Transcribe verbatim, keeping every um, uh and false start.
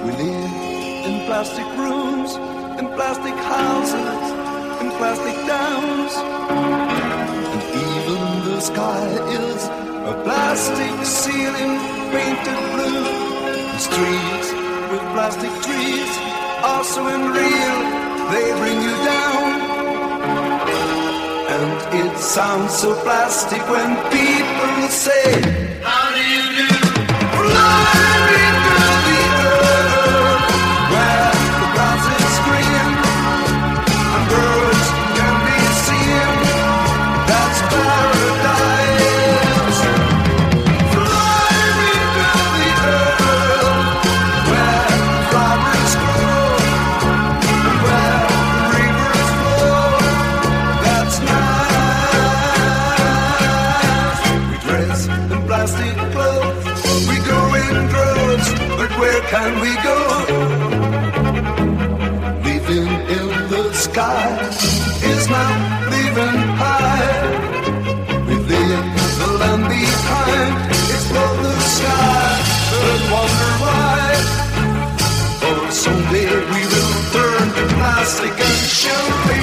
We live in plastic rooms, in plastic houses, in plastic towns. And even the sky is a plastic ceiling painted blue. The streets with plastic trees are so unreal, they bring you down. And it sounds so plastic when people say, how do you do? Flying into the earth, where the grass is green and birds can be seen. That's paradise. Flying into the earth, where flowers grow and where rivers flow. That's nice. We dress in plastic clothes, we go in droves, but where can we go? Living in the sky is not living high. We leave the land behind, explore the sky, but wonder why. Oh, someday we will turn to plastic and surely